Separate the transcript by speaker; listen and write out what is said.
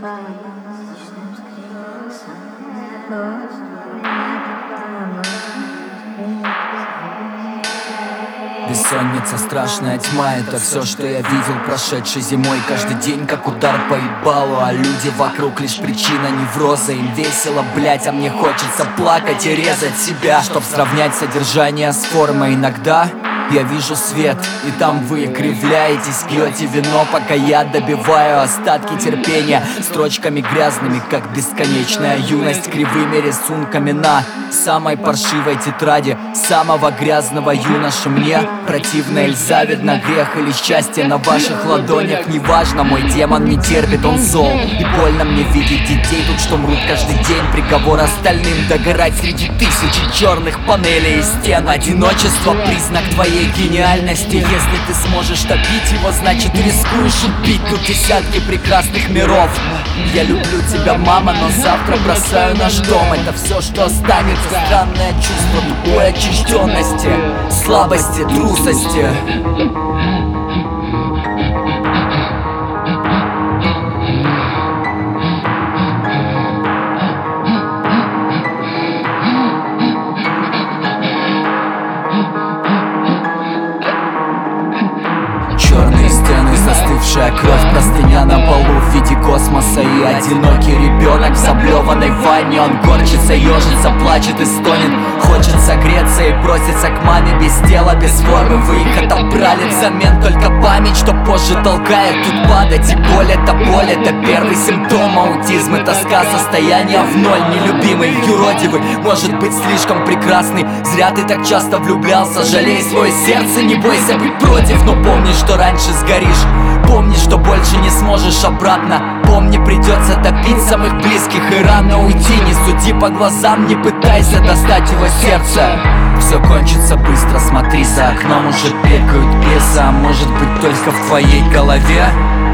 Speaker 1: Бессонница, страшная тьма, это все, что я видел прошедшей зимой. Каждый день как удар по ебалу, а люди вокруг лишь причина невроза. Им весело, блять, а мне хочется плакать и резать себя, чтоб сравнять содержание с формой. Иногда я вижу свет, и там вы кривляетесь, пьете вино, пока я добиваю остатки терпения строчками грязными, как бесконечная юность, кривыми рисунками на самой паршивой тетради самого грязного юноши. Мне противно или завидно, грех или счастье на ваших ладонях, неважно, мой демон не терпит, он зол. И больно мне видеть детей тут, что мрут каждый день. Приговор остальным догорать среди тысячи черных панелей и стен. Одиночество — признак твоей гениальности. Если ты сможешь топить его, значит рискуешь убить. Тут десятки прекрасных миров. Я люблю тебя, мама, но завтра бросаю наш дом. Это все, что останется. Странное чувство тупой отчужденности, слабости, трусости. Черные стены, застывшая кровь, простыня на полу в виде космоса. И одинокий ребенок в заблеванной ванне. Он горчится, ежится, плачет и стонет. Хочет согреться и просится к маме без тела, без формы. Вы их отобрали взамен только память, что позже толкает тут падать. И боль — это первый симптом. Аутизм и тоска, состояние в ноль. Нелюбимый, юродивый, может быть слишком прекрасный. Зря ты так часто влюблялся, жалей свое сердце. Не бойся быть против, но помни, что раньше сгоришь. Помни, что больше не сможешь обратно. Помни, придется топить самых близких и рано уйти. Не суди по глазам, не пытайся достать его сердце. Все кончится быстро, смотри, за окном уже пекают бесы. А может быть только в твоей голове?